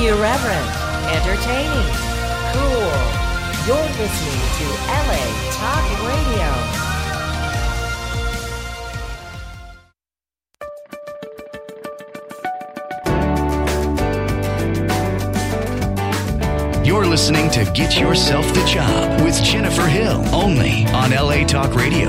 Irreverent, entertaining, cool. You're listening to LA Talk Radio. You're listening to Get Yourself the Job with Jennifer Hill, only on LA Talk Radio.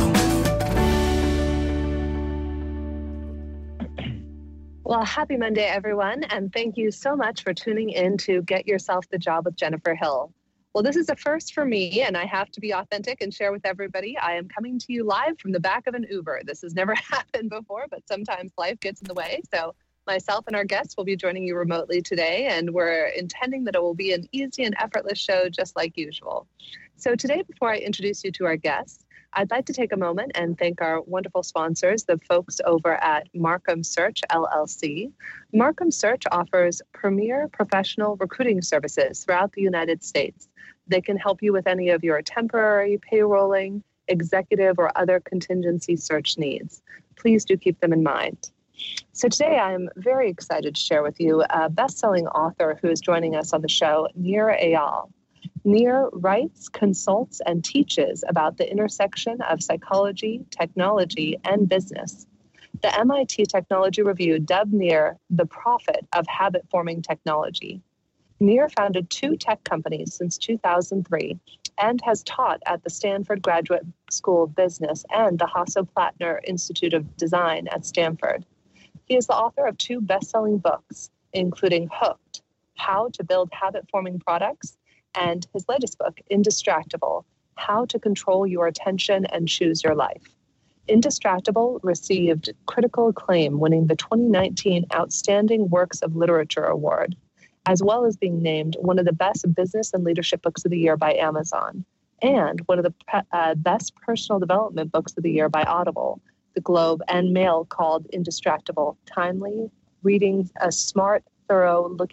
Well, happy Monday, everyone, and thank you so much for tuning in to Get Yourself the Job with Jennifer Hill. Well, this is a first for me, and I have to be authentic and share with everybody. I am coming to you live from the back of an Uber. This has never happened before, but sometimes life gets in the way. So myself and our guests will be joining you remotely today, and we're intending that it will be an easy and effortless show just like usual. So today, before I introduce you to our guests, I'd like to take a moment and thank our wonderful sponsors, the folks over at Markham Search, LLC. Markham Search offers premier professional recruiting services throughout the United States. They can help you with any of your temporary, payrolling, executive, or other contingency search needs. Please do keep them in mind. So today I'm very excited to share with you a best-selling author who is joining us on the show, Nir Eyal. Nir writes, consults, and teaches about the intersection of psychology, technology, and business. The MIT Technology Review dubbed Nir the prophet of habit-forming technology. Nir founded 2 tech companies since 2003 and has taught at the Stanford Graduate School of Business and the Hasso-Plattner Institute of Design at Stanford. He is the author of 2 best-selling books, including Hooked, How to Build Habit-Forming Products, and his latest book, Indistractable, How to Control Your Attention and Choose Your Life. Indistractable received critical acclaim, winning the 2019 Outstanding Works of Literature Award, as well as being named one of the best business and leadership books of the year by Amazon, and one of the best personal development books of the year by Audible, The Globe, and Mail, called Indistractable, timely reading, a smart, thorough look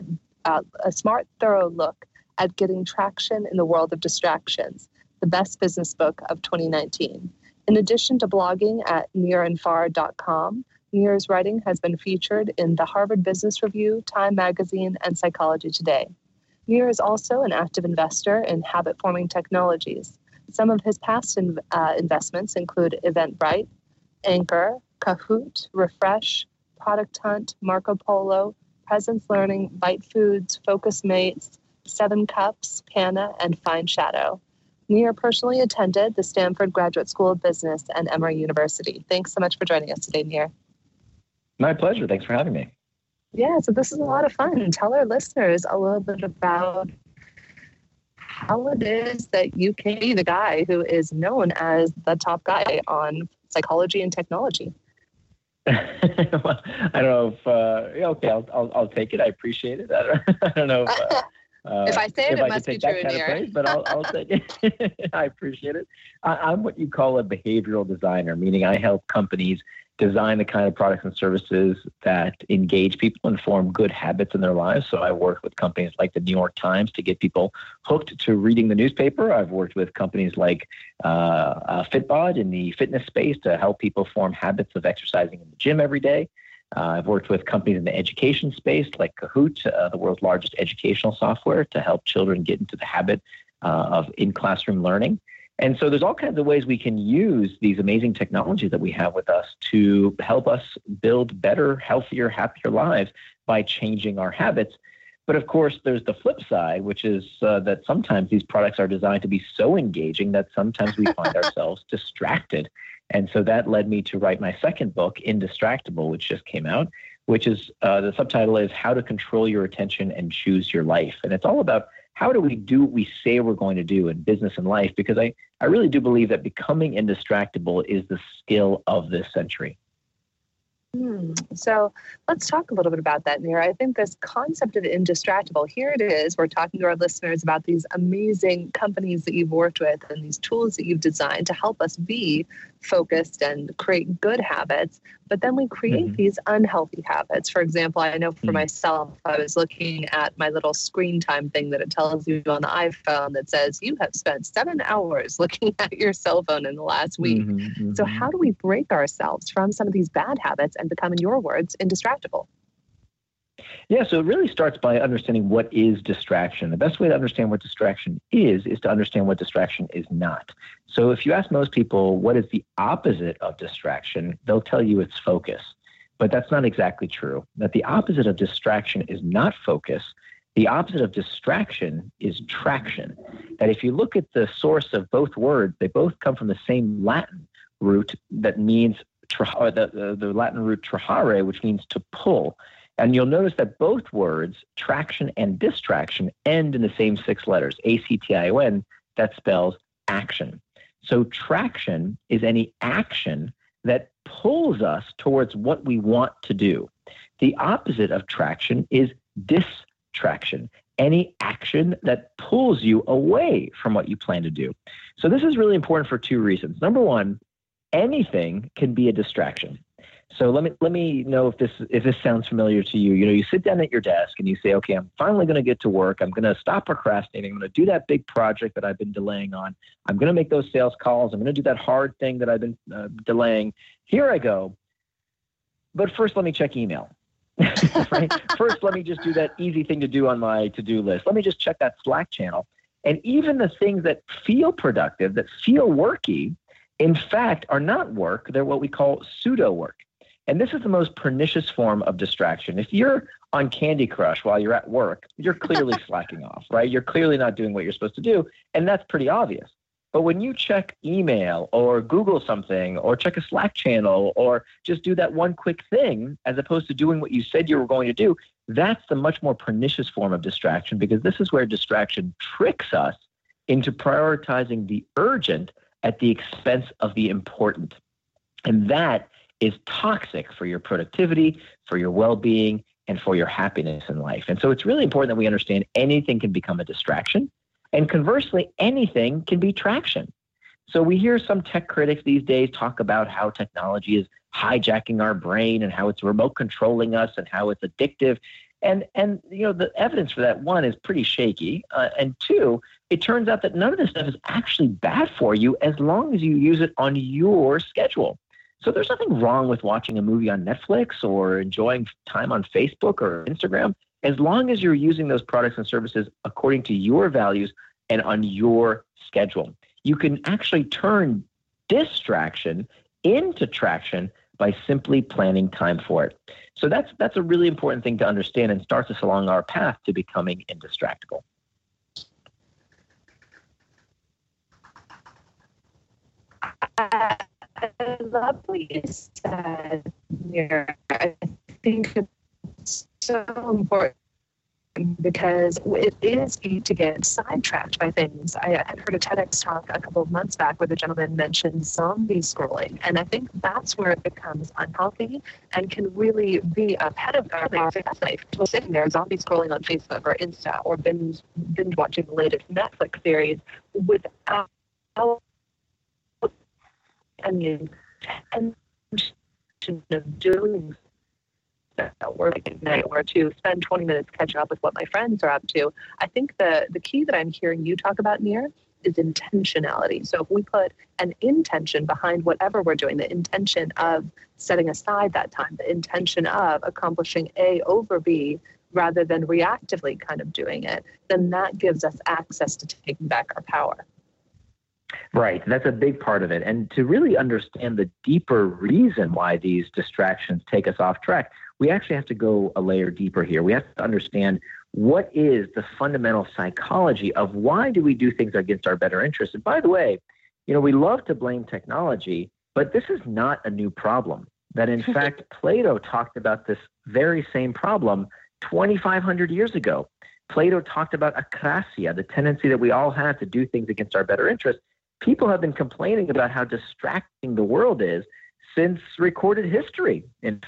at getting traction in the world of distractions, the best business book of 2019. In addition to blogging at nirandfar.com, Nir's writing has been featured in the Harvard Business Review, Time Magazine, and Psychology Today. Nir is also an active investor in habit-forming technologies. Some of his past investments include Eventbrite, Anchor, Kahoot, Refresh, Product Hunt, Marco Polo, Presence Learning, Byte Foods, Focus Mates, 7 Cups, Pana, and Fine Shadow. Nir personally attended the Stanford Graduate School of Business and Emory University. Thanks so much for joining us today, Nir. My pleasure. Thanks for having me. Yeah, so this is a lot of fun. Tell our listeners a little bit about how it is that you can be the guy who is known as the top guy on psychology and technology. Well, I don't know if okay, I'll take it. I appreciate it. I don't know if I say it, it must be true, Nir. But I'll take it. I appreciate it. I'm what you call a behavioral designer, meaning I help companies design the kind of products and services that engage people and form good habits in their lives. So I work with companies like the New York Times to get people hooked to reading the newspaper. I've worked with companies like Fitbod in the fitness space to help people form habits of exercising in the gym every day. I've worked with companies in the education space like Kahoot, the world's largest educational software, to help children get into the habit of in-classroom learning. And so there's all kinds of ways we can use these amazing technologies that we have with us to help us build better, healthier, happier lives by changing our habits. But of course, there's the flip side, which is that sometimes these products are designed to be so engaging that sometimes we find ourselves distracted. And so that led me to write my second book, Indistractable, which just came out, which is the subtitle is How to Control Your Attention and Choose Your Life. And it's all about how do we do what we say we're going to do in business and life? Because I really do believe that becoming indistractable is the skill of this century. So let's talk a little bit about that, Nir. I think this concept of indistractable, here it is. We're talking to our listeners about these amazing companies that you've worked with and these tools that you've designed to help us be focused and create good habits. But then we create these unhealthy habits. For example, I know for myself, I was looking at my little screen time thing that it tells you on the iPhone that says you have spent 7 hours looking at your cell phone in the last week. So how do we break ourselves from some of these bad habits and become, in your words, indistractable? Yeah, so it really starts by understanding what is distraction. The best way to understand what distraction is to understand what distraction is not. So if you ask most people what is the opposite of distraction, they'll tell you it's focus. But that's not exactly true. That the opposite of distraction is not focus. The opposite of distraction is traction. That if you look at the source of both words, they both come from the same Latin root that means the Latin root trahare, which means to pull. And you'll notice that both words, traction and distraction, end in the same 6 letters, A-C-T-I-O-N, that spells action. So traction is any action that pulls us towards what we want to do. The opposite of traction is distraction, any action that pulls you away from what you plan to do. So this is really important for 2 reasons. Number one, anything can be a distraction. So let me know if this sounds familiar to you. You know, you sit down at your desk and you say, okay, I'm finally going to get to work. I'm going to stop procrastinating. I'm going to do that big project that I've been delaying on. I'm going to make those sales calls. I'm going to do that hard thing that I've been delaying. Here I go. But first, let me check email. Right? First, let me just do that easy thing to do on my to-do list. Let me just check that Slack channel. And even the things that feel productive, that feel worky, in fact, are not work. They're what we call pseudo work. And this is the most pernicious form of distraction. If you're on Candy Crush while you're at work, you're clearly slacking off, right? You're clearly not doing what you're supposed to do, and that's pretty obvious. But when you check email or Google something or check a Slack channel or just do that one quick thing as opposed to doing what you said you were going to do, that's the much more pernicious form of distraction, because this is where distraction tricks us into prioritizing the urgent at the expense of the important. And that is toxic for your productivity, for your well-being, and for your happiness in life. And so it's really important that we understand anything can become a distraction, and conversely, anything can be traction. So we hear some tech critics these days talk about how technology is hijacking our brain and how it's remote controlling us and how it's addictive. And you know, the evidence for that, one, is pretty shaky. And two, it turns out that none of this stuff is actually bad for you as long as you use it on your schedule. So there's nothing wrong with watching a movie on Netflix or enjoying time on Facebook or Instagram, as long as you're using those products and services according to your values and on your schedule. You can actually turn distraction into traction by simply planning time for it. So that's a really important thing to understand and starts us along our path to becoming indistractable. I love what you said here. I think it's so important because it is easy to get sidetracked by things. I had heard a TEDx talk a couple of months back where the gentleman mentioned zombie scrolling, and I think that's where it becomes unhealthy and can really be a pet of our life. People sitting there zombie scrolling on Facebook or Insta or binge watching the latest Netflix series without any intention of doing work at night or to spend 20 minutes catching up with what my friends are up to. I think the key that I'm hearing you talk about, Nir, is intentionality. So if we put an intention behind whatever we're doing, the intention of setting aside that time, the intention of accomplishing A over B, rather than reactively kind of doing it, then that gives us access to taking back our power. Right. That's a big part of it. And to really understand the deeper reason why these distractions take us off track, we actually have to go a layer deeper here. We have to understand what is the fundamental psychology of why do we do things against our better interests. And by the way, you know, we love to blame technology, but this is not a new problem. That in fact, Plato talked about this very same problem 2,500 years ago. Plato talked about akrasia, the tendency that we all have to do things against our better interests. People have been complaining about how distracting the world is since recorded history. And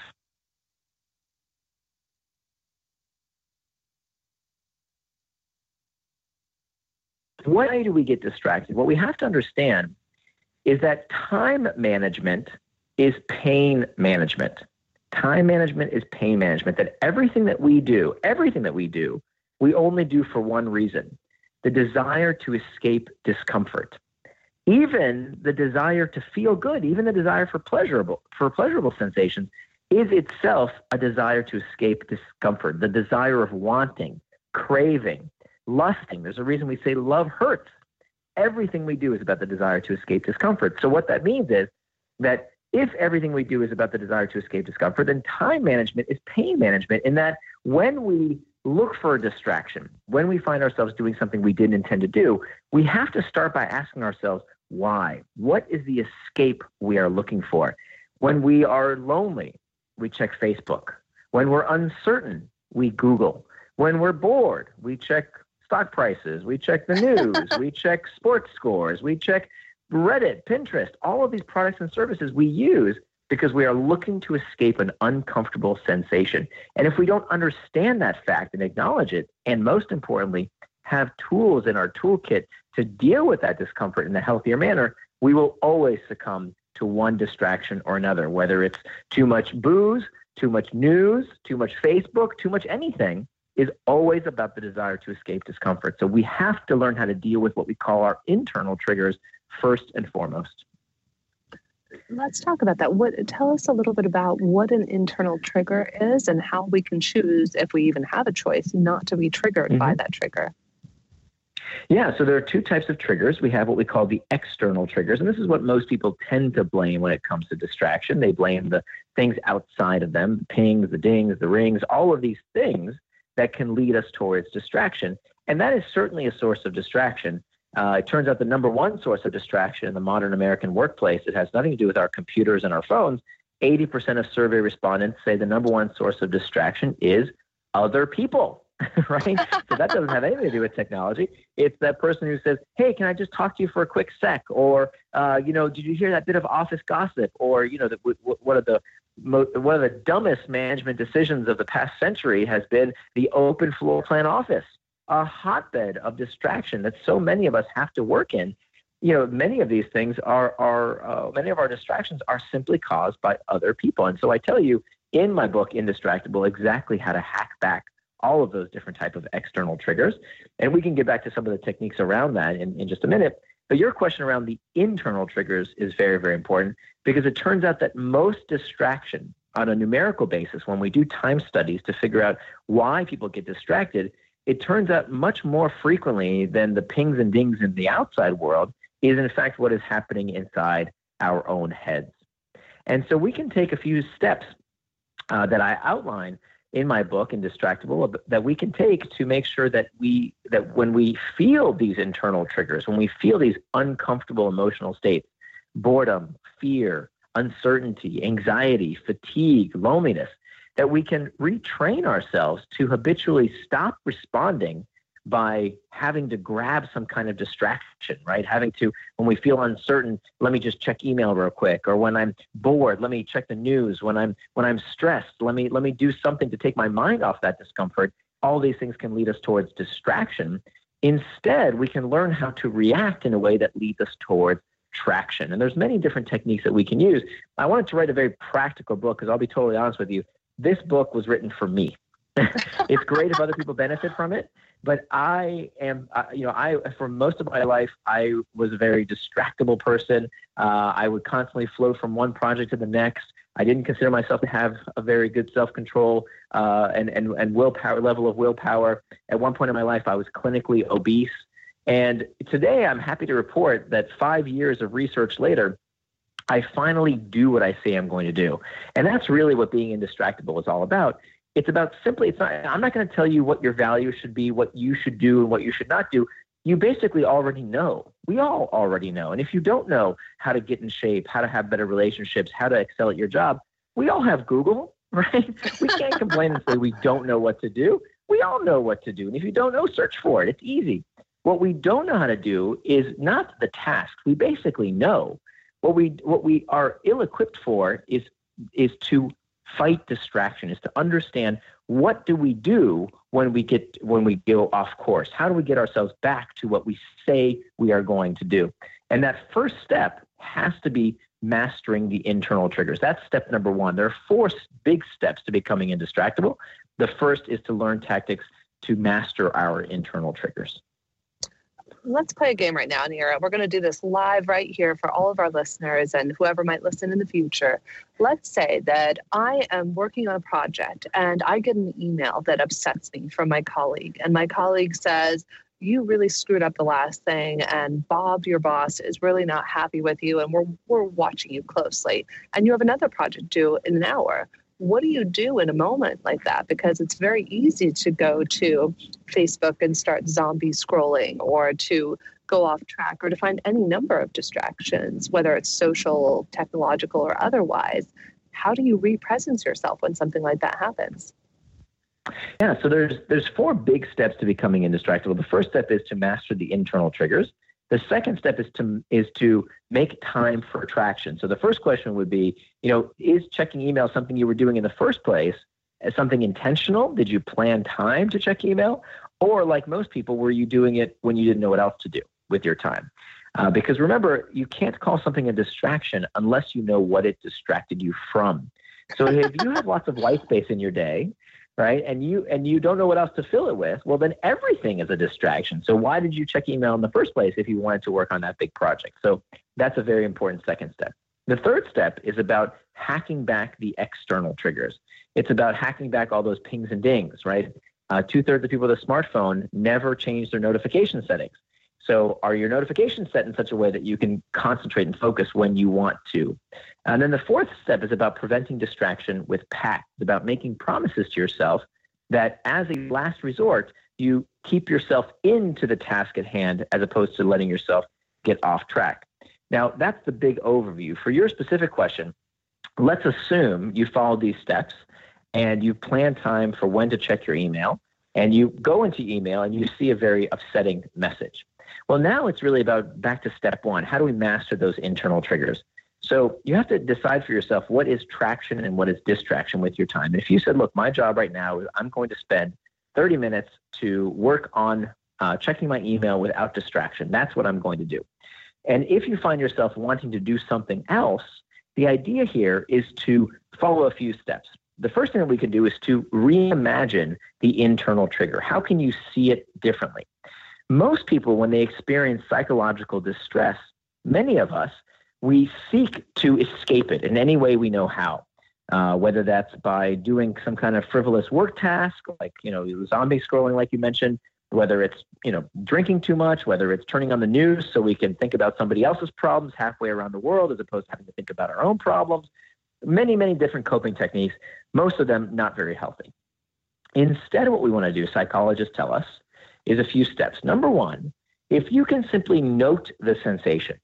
why do we get distracted? What we have to understand is that time management is pain management. Time management is pain management, that everything that we do, we only do for one reason, the desire to escape discomfort. Even the desire to feel good, even the desire for pleasurable sensations is itself a desire to escape discomfort, the desire of wanting, craving, lusting. There's a reason we say love hurts. Everything we do is about the desire to escape discomfort. So what that means is that if everything we do is about the desire to escape discomfort, then time management is pain management, in that when we look for a distraction, when we find ourselves doing something we didn't intend to do, we have to start by asking ourselves, why? What is the escape we are looking for? When we are lonely, we check Facebook. When we're uncertain, we Google. When we're bored, we check stock prices, we check the news, we check sports scores, we check Reddit, Pinterest. All of these products and services we use because we are looking to escape an uncomfortable sensation. And if we don't understand that fact and acknowledge it, and most importantly, have tools in our toolkit to deal with that discomfort in a healthier manner, we will always succumb to one distraction or another, whether it's too much booze, too much news, too much Facebook, too much anything, is always about the desire to escape discomfort. So we have to learn how to deal with what we call our internal triggers first and foremost. Let's talk about that. Tell us a little bit about what an internal trigger is and how we can choose, if we even have a choice, not to be triggered by that trigger. Yeah, so there are two types of triggers. We have what we call the external triggers, and this is what most people tend to blame when it comes to distraction. They blame the things outside of them, the pings, the dings, the rings, all of these things that can lead us towards distraction. And that is certainly a source of distraction. It turns out the number one source of distraction in the modern American workplace, it has nothing to do with our computers and our phones. 80% of survey respondents say the number one source of distraction is other people, right? So that doesn't have anything to do with technology. It's that person who says, hey, can I just talk to you for a quick sec? Or, did you hear that bit of office gossip? Or, one of the dumbest management decisions of the past century has been the open floor plan office, a hotbed of distraction that so many of us have to work in. Many of these things many of our distractions are simply caused by other people. And so I tell you in my book, Indistractable, exactly how to hack back all of those different type of external triggers. And we can get back to some of the techniques around that in just a minute. But your question around the internal triggers is very, very important, because it turns out that most distraction on a numerical basis, when we do time studies to figure out why people get distracted, it turns out much more frequently than the pings and dings in the outside world is in fact what is happening inside our own heads. And so we can take a few steps that I outline in my book, Indistractable, that we can take to make sure that when we feel these internal triggers, when we feel these uncomfortable emotional states, boredom, fear, uncertainty, anxiety, fatigue, loneliness, that we can retrain ourselves to habitually stop responding by having to grab some kind of distraction, right? Having to, when we feel uncertain, let me just check email real quick. Or when I'm bored, let me check the news. When I'm stressed, let me do something to take my mind off that discomfort. All these things can lead us towards distraction. Instead, we can learn how to react in a way that leads us towards traction. And there's many different techniques that we can use. I wanted to write a very practical book because I'll be totally honest with you. This book was written for me. It's great if other people benefit from it, but for most of my life, I was a very distractible person. I would constantly float from one project to the next. I didn't consider myself to have a very good self-control and willpower level of willpower. At one point in my life, I was clinically obese. And today, I'm happy to report that 5 years of research later, I finally do what I say I'm going to do. And that's really what being Indistractable is all about. It's about I'm not going to tell you what your values should be, what you should do and what you should not do. You basically already know. We all already know. And if you don't know how to get in shape, how to have better relationships, how to excel at your job, we all have Google, right? We can't complain and say we don't know what to do. We all know what to do. And if you don't know, search for it. It's easy. What we don't know how to do is not the task. We basically know. What we are ill-equipped for is to fight distraction, is to understand what do we do when we go off course? How do we get ourselves back to what we say we are going to do? And that first step has to be mastering the internal triggers. That's step number one. There are 4 big steps to becoming Indistractable. The first is to learn tactics to master our internal triggers. let's play a game right now, Nira. We're going to do this live right here for all of our listeners and whoever might listen in the future. Let's say that I am working on a project and I get an email that upsets me from my colleague. And my colleague says, you really screwed up the last thing, and Bob, your boss, is really not happy with you, and we're watching you closely. And you have another project due in an hour. What do you do in a moment like that? Because it's very easy to go to Facebook and start zombie scrolling, or to go off track, or to find any number of distractions, whether it's social, technological, or otherwise. How do you re-presence yourself when something like that happens? Yeah, so there's 4 big steps to becoming indistractable. The first step is to master the internal triggers. The second step is to make time for attraction. So the first question would be, is checking email something you were doing in the first place as something intentional? Did you plan time to check email? Or like most people, were you doing it when you didn't know what else to do with your time? Because remember, you can't call something a distraction unless you know what it distracted you from. So if you have lots of white space in your day, right, and you don't know what else to fill it with, well, then everything is a distraction. So why did you check email in the first place if you wanted to work on that big project? So that's a very important second step. The third step is about hacking back the external triggers. It's about hacking back all those pings and dings, right? 2/3 of people with a smartphone never change their notification settings. So are your notifications set in such a way that you can concentrate and focus when you want to? And then the fourth step is about preventing distraction with PACT. It's about making promises to yourself that as a last resort, you keep yourself into the task at hand as opposed to letting yourself get off track. Now, that's the big overview. For your specific question, let's assume you followed these steps and you plan time for when to check your email, and you go into email and you see a very upsetting message. Well, now it's really about back to step 1. How do we master those internal triggers? So you have to decide for yourself what is traction and what is distraction with your time. If you said, look, my job right now is I'm going to spend 30 minutes to work on checking my email without distraction. That's what I'm going to do. And if you find yourself wanting to do something else, the idea here is to follow a few steps. The first thing that we can do is to reimagine the internal trigger. How can you see it differently? Most people, when they experience psychological distress, many of us, we seek to escape it in any way we know how, whether that's by doing some kind of frivolous work task, like, zombie scrolling, like you mentioned, whether it's, drinking too much, whether it's turning on the news so we can think about somebody else's problems halfway around the world as opposed to having to think about our own problems. Many, many different coping techniques, most of them not very healthy. Instead, what we want to do, psychologists tell us, is a few steps. Number 1, if you can simply note the sensation,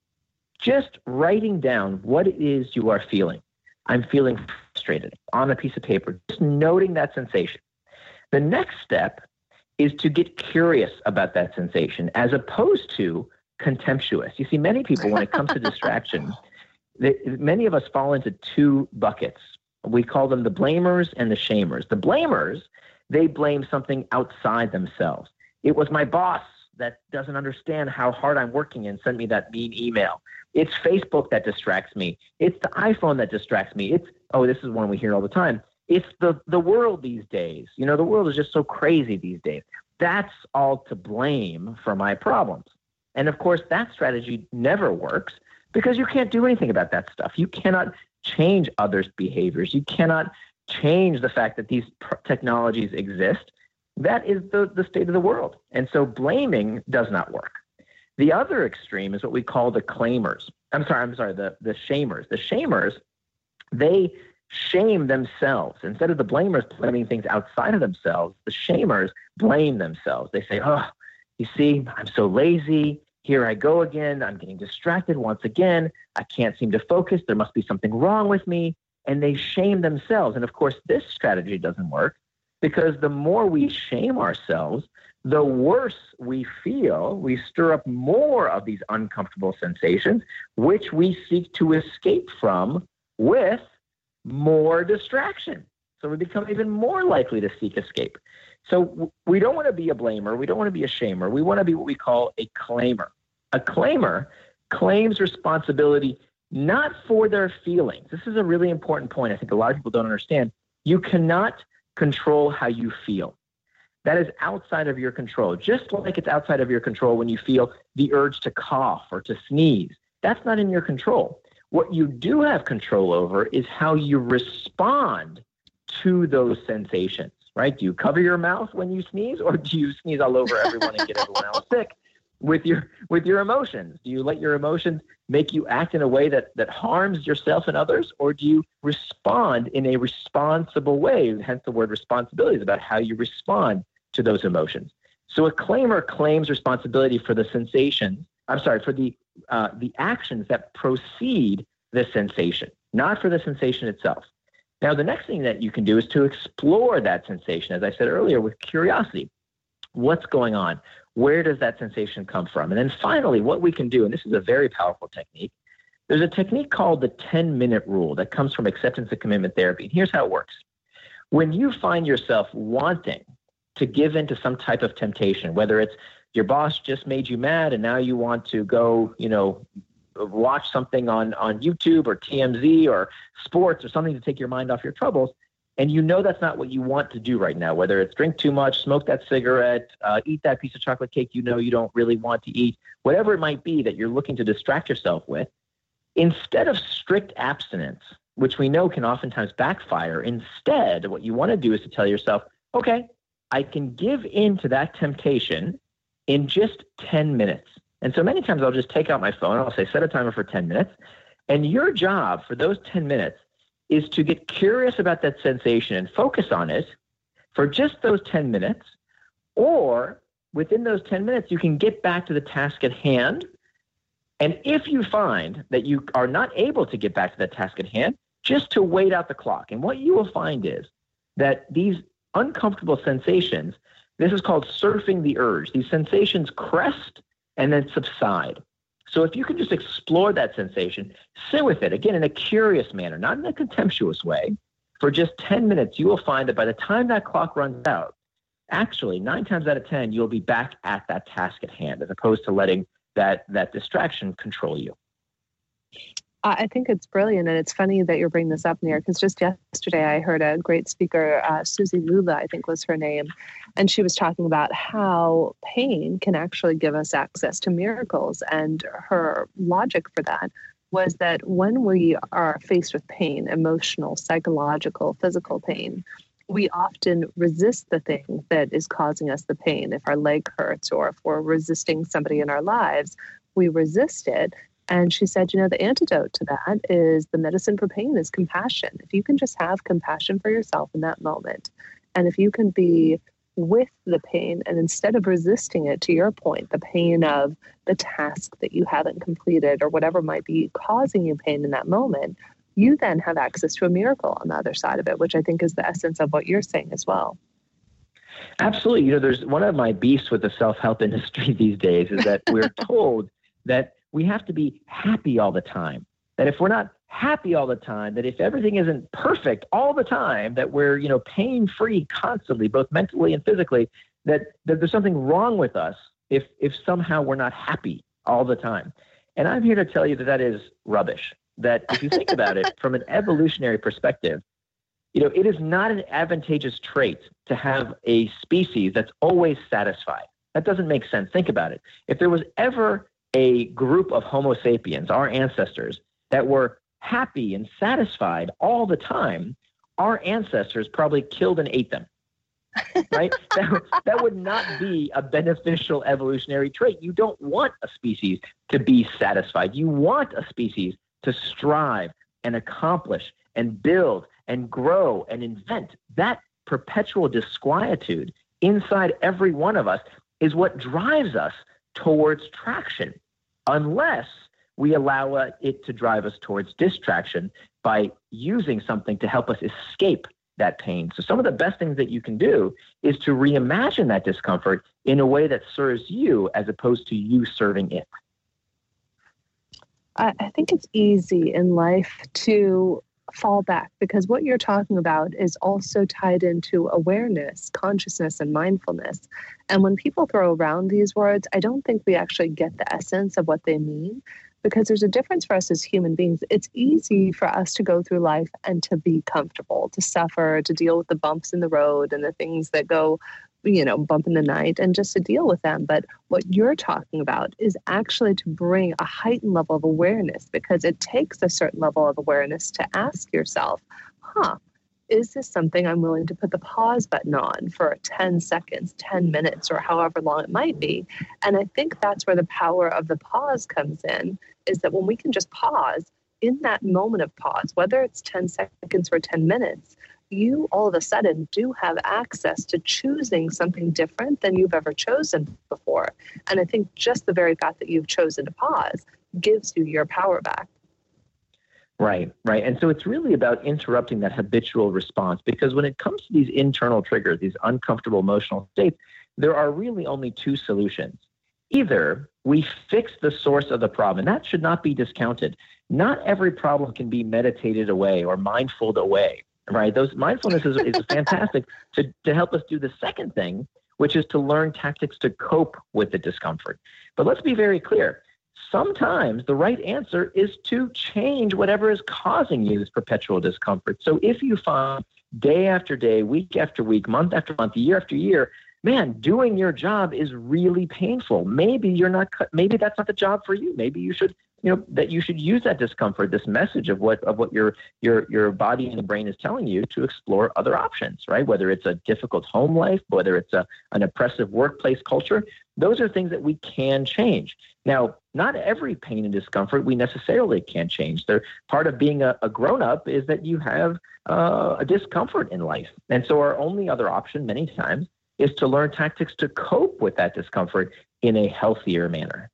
just writing down what it is you are feeling. I'm feeling frustrated on a piece of paper, just noting that sensation. The next step is to get curious about that sensation as opposed to contemptuous. You see, many people, when it comes to distraction, many of us fall into 2 buckets. We call them the blamers and the shamers. The blamers, they blame something outside themselves. It was my boss that doesn't understand how hard I'm working and sent me that mean email. It's Facebook that distracts me. It's the iPhone that distracts me. This is one we hear all the time. It's the world these days. The world is just so crazy these days. That's all to blame for my problems. And of course, that strategy never works because you can't do anything about that stuff. You cannot change others' behaviors. You cannot change the fact that these technologies exist. That is the state of the world. And so blaming does not work. The other extreme is what we call the claimers. The shamers. The shamers, they shame themselves. Instead of the blamers blaming things outside of themselves, the shamers blame themselves. They say, oh, you see, I'm so lazy. Here I go again. I'm getting distracted once again. I can't seem to focus. There must be something wrong with me. And they shame themselves. And of course, this strategy doesn't work because the more we shame ourselves, the worse we feel. We stir up more of these uncomfortable sensations, which we seek to escape from with more distraction. So we become even more likely to seek escape. So we don't want to be a blamer. We don't want to be a shamer. We want to be what we call a claimer. A claimer claims responsibility not for their feelings. This is a really important point. I think a lot of people don't understand. You cannot control how you feel. That is outside of your control, just like it's outside of your control when you feel the urge to cough or to sneeze. That's not in your control. What you do have control over is how you respond to those sensations, right? Do you cover your mouth when you sneeze, or do you sneeze all over everyone and get everyone else sick with your emotions? Do you let your emotions make you act in a way that harms yourself and others, or do you respond in a responsible way? Hence the word responsibility is about how you respond to those emotions. So a claimer claims responsibility for the sensation. For the actions that precede the sensation, not for the sensation itself. Now, the next thing that you can do is to explore that sensation, as I said earlier, with curiosity. What's going on? Where does that sensation come from? And then finally, what we can do, and this is a very powerful technique, there's a technique called the 10-minute rule that comes from acceptance and commitment therapy. And here's how it works. When you find yourself wanting to give in to some type of temptation, whether it's your boss just made you mad and now you want to go, watch something on YouTube or TMZ or sports or something to take your mind off your troubles, and you know that's not what you want to do right now, whether it's drink too much, smoke that cigarette, eat that piece of chocolate cake you don't really want to eat, whatever it might be that you're looking to distract yourself with, instead of strict abstinence, which we know can oftentimes backfire, instead what you want to do is to tell yourself, okay, I can give in to that temptation in just 10 minutes. And so many times I'll just take out my phone, I'll say set a timer for 10 minutes, and your job for those 10 minutes is to get curious about that sensation and focus on it for just those 10 minutes, or within those 10 minutes, you can get back to the task at hand. And if you find that you are not able to get back to that task at hand, just to wait out the clock. And what you will find is that these uncomfortable sensations, this is called surfing the urge. These sensations crest and then subside. So if you can just explore that sensation, sit with it, again, in a curious manner, not in a contemptuous way, for just 10 minutes, you will find that by the time that clock runs out, actually, 9 times out of 10, you'll be back at that task at hand, as opposed to letting that distraction control you. I think it's brilliant. And it's funny that you're bringing this up, Nir, because just yesterday I heard a great speaker, Susie Lula, I think was her name, and she was talking about how pain can actually give us access to miracles. And her logic for that was that when we are faced with pain, emotional, psychological, physical pain, we often resist the thing that is causing us the pain. If our leg hurts or if we're resisting somebody in our lives, we resist it. And she said, the antidote to that is the medicine for pain is compassion. If you can just have compassion for yourself in that moment, and if you can be with the pain and instead of resisting it, to your point, the pain of the task that you haven't completed or whatever might be causing you pain in that moment, you then have access to a miracle on the other side of it, which I think is the essence of what you're saying as well. Absolutely. There's one of my beefs with the self-help industry these days is that we're told that we have to be happy all the time, that if we're not happy all the time, that if everything isn't perfect all the time, that we're, pain-free constantly, both mentally and physically, that there's something wrong with us if somehow we're not happy all the time. And I'm here to tell you that is rubbish, that if you think about it from an evolutionary perspective, it is not an advantageous trait to have a species that's always satisfied. That doesn't make sense. Think about it. If there was ever a group of Homo sapiens, our ancestors, that were happy and satisfied all the time, our ancestors probably killed and ate them, right? that would not be a beneficial evolutionary trait. You don't want a species to be satisfied. You want a species to strive and accomplish and build and grow and invent. That perpetual disquietude inside every one of us is what drives us towards traction, unless we allow it to drive us towards distraction by using something to help us escape that pain. So some of the best things that you can do is to reimagine that discomfort in a way that serves you as opposed to you serving it. I think it's easy in life to fall back because what you're talking about is also tied into awareness, consciousness, and mindfulness. And when people throw around these words, I don't think we actually get the essence of what they mean, because there's a difference for us as human beings. It's easy for us to go through life and to be comfortable, to suffer, to deal with the bumps in the road and the things that go bump in the night and just to deal with them. But what you're talking about is actually to bring a heightened level of awareness, because it takes a certain level of awareness to ask yourself, is this something I'm willing to put the pause button on for 10 seconds, 10 minutes, or however long it might be? And I think that's where the power of the pause comes in, is that when we can just pause in that moment of pause, whether it's 10 seconds or 10 minutes, you all of a sudden do have access to choosing something different than you've ever chosen before. And I think just the very fact that you've chosen to pause gives you your power back. Right. And so it's really about interrupting that habitual response, because when it comes to these internal triggers, these uncomfortable emotional states, there are really only two solutions. Either we fix the source of the problem, and that should not be discounted. Not every problem can be meditated away or mindfuled away, right? Mindfulness is fantastic to help us do the second thing, which is to learn tactics to cope with the discomfort. But let's be very clear. Sometimes the right answer is to change whatever is causing you this perpetual discomfort. So if you find day after day, week after week, month after month, year after year, man, doing your job is really painful. Maybe that's not the job for you. Maybe you should, that you should use that discomfort, this message of what your body and brain is telling you, to explore other options, right? Whether it's a difficult home life, whether it's an oppressive workplace culture, those are things that we can change. Now, not every pain and discomfort we necessarily can change. Part of being a grown-up is that you have a discomfort in life. And so our only other option many times is to learn tactics to cope with that discomfort in a healthier manner.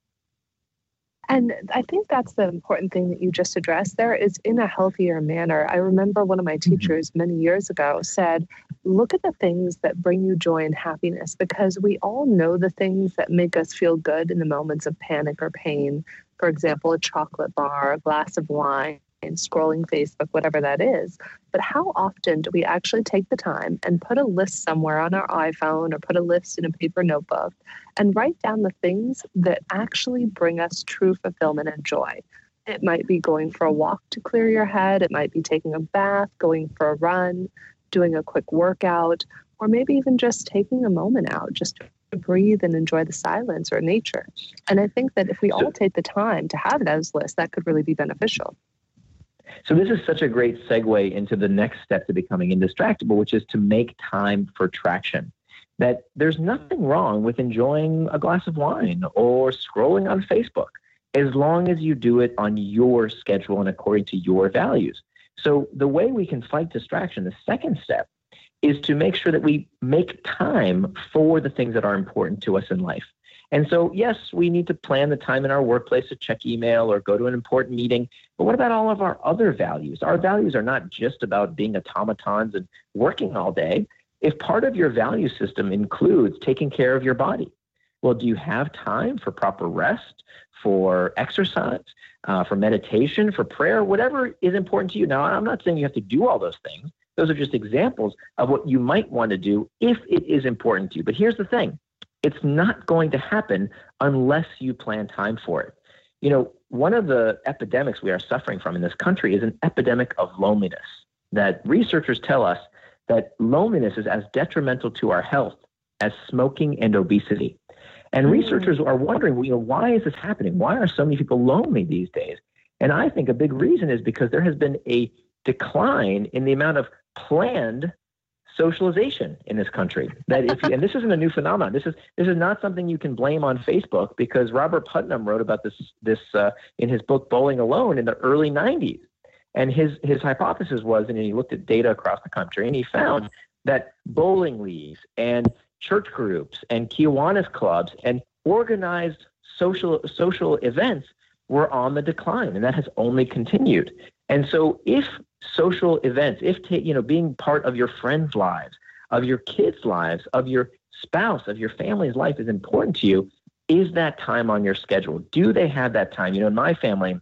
And I think that's the important thing that you just addressed there, is in a healthier manner. I remember one of my teachers many years ago said, look at the things that bring you joy and happiness, because we all know the things that make us feel good in the moments of panic or pain. For example, a chocolate bar, a glass of wine, scrolling Facebook, whatever that is. But how often do we actually take the time and put a list somewhere on our iPhone or put a list in a paper notebook and write down the things that actually bring us true fulfillment and joy? It might be going for a walk to clear your head. It might be taking a bath, going for a run, doing a quick workout, or maybe even just taking a moment out just to breathe and enjoy the silence or nature. And I think that if we all take the time to have those lists, that could really be beneficial. So this is such a great segue into the next step to becoming indistractable, which is to make time for traction. That there's nothing wrong with enjoying a glass of wine or scrolling on Facebook, as long as you do it on your schedule and according to your values. So the way we can fight distraction, the second step, is to make sure that we make time for the things that are important to us in life. And so, yes, we need to plan the time in our workplace to check email or go to an important meeting. But what about all of our other values? Our values are not just about being automatons and working all day. If part of your value system includes taking care of your body, well, do you have time for proper rest, for exercise, for meditation, for prayer, whatever is important to you? Now, I'm not saying you have to do all those things. Those are just examples of what you might want to do if it is important to you. But here's the thing. It's not going to happen unless you plan time for it. One of the epidemics we are suffering from in this country is an epidemic of loneliness, that researchers tell us that loneliness is as detrimental to our health as smoking and obesity. And researchers are wondering, why is this happening? Why are so many people lonely these days? And I think a big reason is because there has been a decline in the amount of planned socialization in this country. And this isn't a new phenomenon. This is not something you can blame on Facebook, because Robert Putnam wrote about this in his book Bowling Alone in the early 90s. And his hypothesis was, and he looked at data across the country, and he found that bowling leagues and church groups and Kiwanis clubs and organized social events were on the decline, and that has only continued. And so if social events, being part of your friends' lives, of your kids' lives, of your spouse, of your family's life is important to you, is that time on your schedule? Do they have that time? In my family,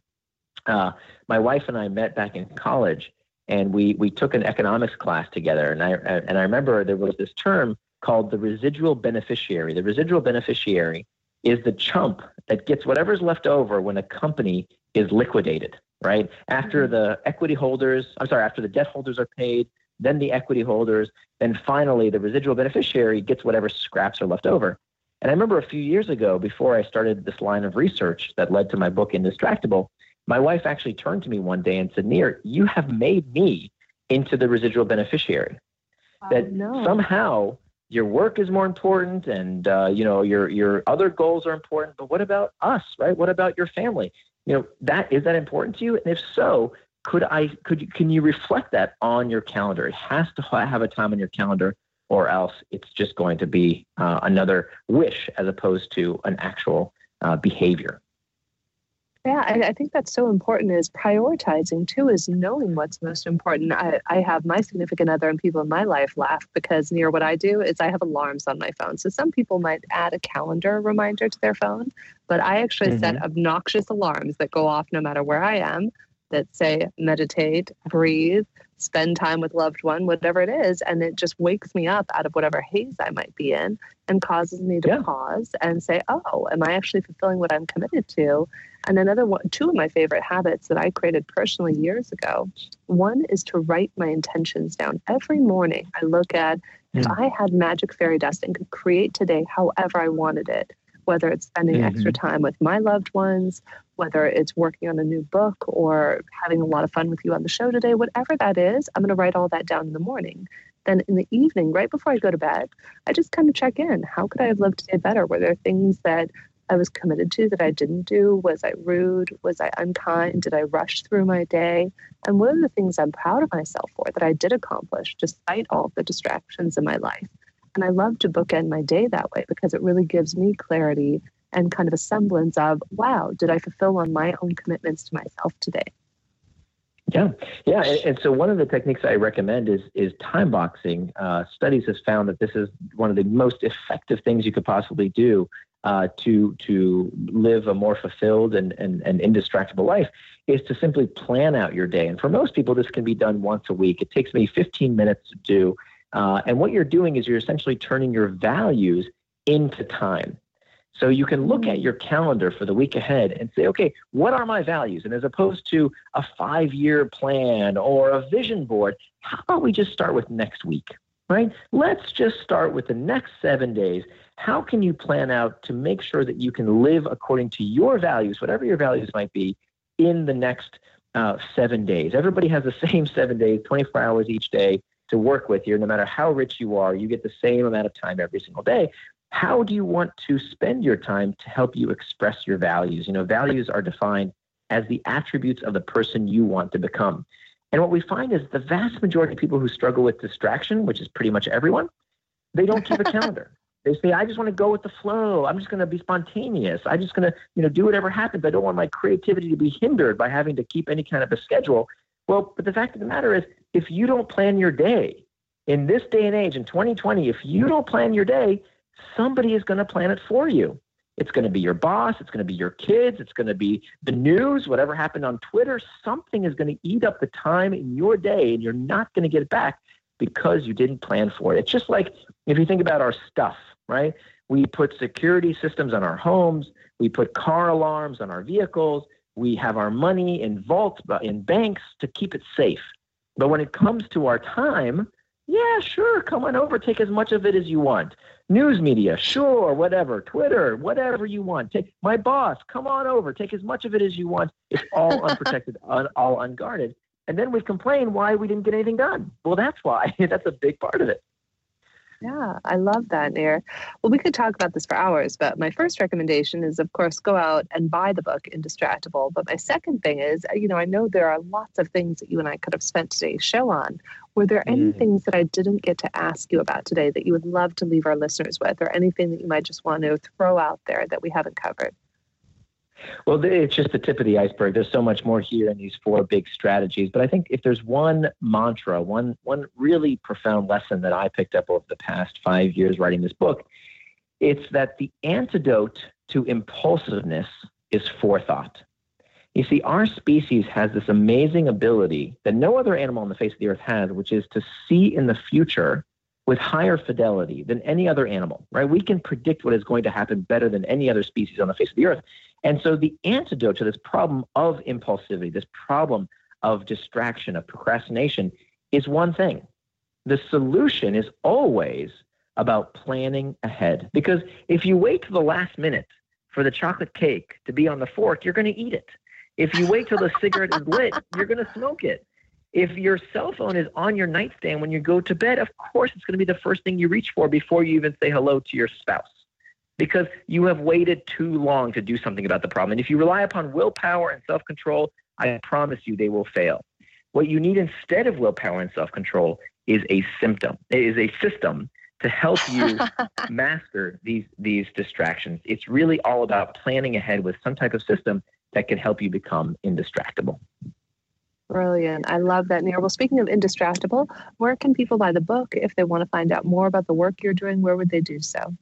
my wife and I met back in college, and we took an economics class together. And I remember there was this term called the residual beneficiary. The residual beneficiary is the chump that gets whatever's left over when a company is liquidated. Right? After the debt holders are paid, then the equity holders, then finally the residual beneficiary gets whatever scraps are left over. And I remember a few years ago, before I started this line of research that led to my book, Indistractable, my wife actually turned to me one day and said, Nir, you have made me into the residual beneficiary. Somehow your work is more important and, your other goals are important, but what about us, right? What about your family? Is that important to you? And if so, can you reflect that on your calendar? It has to have a time on your calendar, or else it's just going to be another wish as opposed to an actual behavior. Yeah, I think that's so important, is prioritizing too, is knowing what's most important. I have my significant other and people in my life laugh because near what I do is I have alarms on my phone. So some people might add a calendar reminder to their phone, but I actually set obnoxious alarms that go off no matter where I am, that say meditate, breathe, spend time with loved one, whatever it is. And it just wakes me up out of whatever haze I might be in and causes me to pause and say, oh, am I actually fulfilling what I'm committed to? And another one, two of my favorite habits that I created personally years ago. One is to write my intentions down. Every morning I look at if I had magic fairy dust and could create today however I wanted it, whether it's spending extra time with my loved ones, whether it's working on a new book or having a lot of fun with you on the show today, whatever that is, I'm going to write all that down in the morning. Then in the evening, right before I go to bed, I just kind of check in. How could I have lived today better? Were there things that I was committed to that I didn't do? Was I rude? Was I unkind? Did I rush through my day? And what are the things I'm proud of myself for that I did accomplish despite all of the distractions in my life? And I love to bookend my day that way because it really gives me clarity and kind of a semblance of, wow, did I fulfill on my own commitments to myself today? Yeah. And so one of the techniques I recommend is time boxing. Studies have found that this is one of the most effective things you could possibly do to live a more fulfilled and indistractable life, is to simply plan out your day. And for most people, this can be done once a week. It takes me 15 minutes to do. And what you're doing is you're essentially turning your values into time. So you can look at your calendar for the week ahead and say, okay, what are my values? And as opposed to a 5-year plan or a vision board, how about we just start with next week, right? Let's just start with the next 7 days. How can you plan out to make sure that you can live according to your values, whatever your values might be, in the next 7 days? Everybody has the same 7 days, 24 hours each day to work with you. No matter how rich you are, you get the same amount of time every single day. How do you want to spend your time to help you express your values? Values are defined as the attributes of the person you want to become. And what we find is the vast majority of people who struggle with distraction, which is pretty much everyone, they don't keep a calendar. They say, I just want to go with the flow. I'm just going to be spontaneous. I'm just going to, do whatever happens. I don't want my creativity to be hindered by having to keep any kind of a schedule. Well, but the fact of the matter is, if you don't plan your day in this day and age, in 2020, if you don't plan your day, somebody is going to plan it for you. It's going to be your boss. It's going to be your kids. It's going to be the news, whatever happened on Twitter. Something is going to eat up the time in your day, and you're not going to get it back because you didn't plan for it. It's just like if you think about our stuff, right? We put security systems on our homes. We put car alarms on our vehicles. We have our money in vaults, in banks to keep it safe. But when it comes to our time, yeah, sure, come on over, take as much of it as you want. News media, sure, whatever. Twitter, whatever you want. Take my boss, come on over, take as much of it as you want. It's all unprotected, all unguarded. And then we complain why we didn't get anything done. Well, that's why. That's a big part of it. Yeah, I love that, Nir. Well, we could talk about this for hours, but my first recommendation is, of course, go out and buy the book, Indistractable. But my second thing is, I know there are lots of things that you and I could have spent today's show on. Were there any things that I didn't get to ask you about today that you would love to leave our listeners with, or anything that you might just want to throw out there that we haven't covered? Well, it's just the tip of the iceberg. There's so much more here in these 4 big strategies. But I think if there's one mantra, one really profound lesson that I picked up over the past 5 years writing this book, it's that the antidote to impulsiveness is forethought. You see, our species has this amazing ability that no other animal on the face of the earth has, which is to see in the future with higher fidelity than any other animal, right? We can predict what is going to happen better than any other species on the face of the earth. And so the antidote to this problem of impulsivity, this problem of distraction, of procrastination, is one thing. The solution is always about planning ahead. Because if you wait till the last minute for the chocolate cake to be on the fork, you're going to eat it. If you wait till the cigarette is lit, you're going to smoke it. If your cell phone is on your nightstand when you go to bed, of course it's going to be the first thing you reach for before you even say hello to your spouse, because you have waited too long to do something about the problem. And if you rely upon willpower and self-control, I promise you they will fail. What you need instead of willpower and self-control is a system to help you master these distractions. It's really all about planning ahead with some type of system that can help you become indistractable. Brilliant. I love that, Nir. Well, speaking of indistractable, where can people buy the book if they want to find out more about the work you're doing? Where would they do so?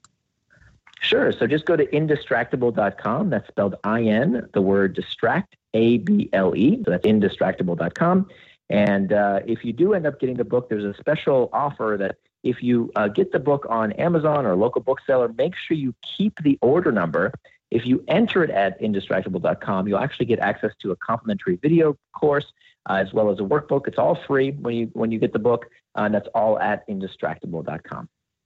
Sure. So just go to indistractable.com. That's spelled I-N, the word distract, A-B-L-E. So that's indistractable.com. And if you do end up getting the book, there's a special offer that if you get the book on Amazon or a local bookseller, make sure you keep the order number. If you enter it at indistractable.com, you'll actually get access to a complimentary video course as well as a workbook. It's all free when you get the book, and that's all at indistractable.com.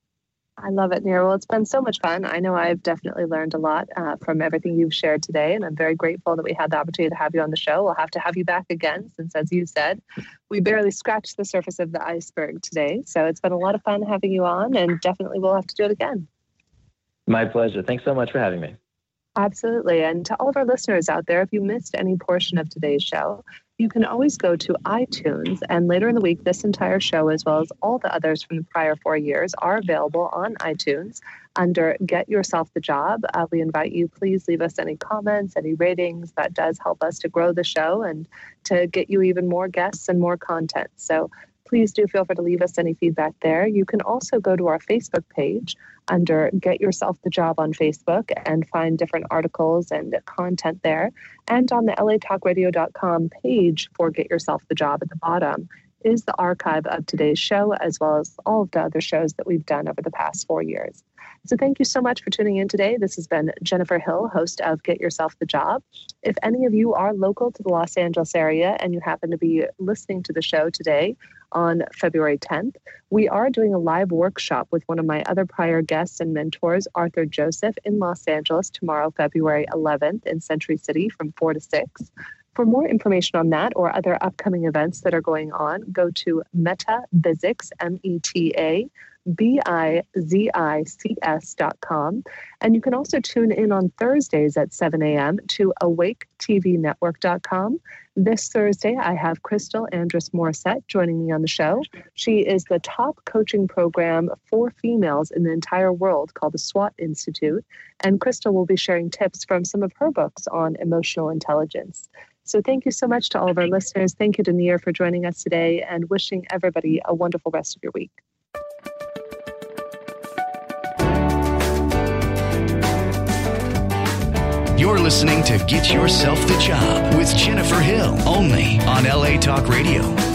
I love it, Nir. Well, it's been so much fun. I know I've definitely learned a lot from everything you've shared today, and I'm very grateful that we had the opportunity to have you on the show. We'll have to have you back again since, as you said, we barely scratched the surface of the iceberg today. So it's been a lot of fun having you on, and definitely we'll have to do it again. My pleasure. Thanks so much for having me. Absolutely. And to all of our listeners out there, if you missed any portion of today's show, you can always go to iTunes, and later in the week, this entire show, as well as all the others from the prior 4 years, are available on iTunes under Get Yourself the Job. We invite you, please leave us any comments, any ratings. That does help us to grow the show and to get you even more guests and more content. So please do feel free to leave us any feedback there. You can also go to our Facebook page under Get Yourself the Job on Facebook and find different articles and content there. And on the latalkradio.com page for Get Yourself the Job at the bottom is the archive of today's show, as well as all of the other shows that we've done over the past 4 years. So thank you so much for tuning in today. This has been Jennifer Hill, host of Get Yourself the Job. If any of you are local to the Los Angeles area and you happen to be listening to the show today on February 10th, we are doing a live workshop with one of my other prior guests and mentors, Arthur Joseph, in Los Angeles tomorrow, February 11th in Century City from 4 to 6. For more information on that or other upcoming events that are going on, go to Metabizics, METABIZICS.com. And you can also tune in on Thursdays at 7 a.m. to AwakeTVNetwork.com. This Thursday, I have Crystal Andrus Morissette joining me on the show. She is the top coaching program for females in the entire world called the SWAT Institute. And Crystal will be sharing tips from some of her books on emotional intelligence. So thank you so much to all of our listeners. Thank you to Nir for joining us today, and wishing everybody a wonderful rest of your week. You're listening to Get Yourself the Job with Jennifer Hill, only on LA Talk Radio.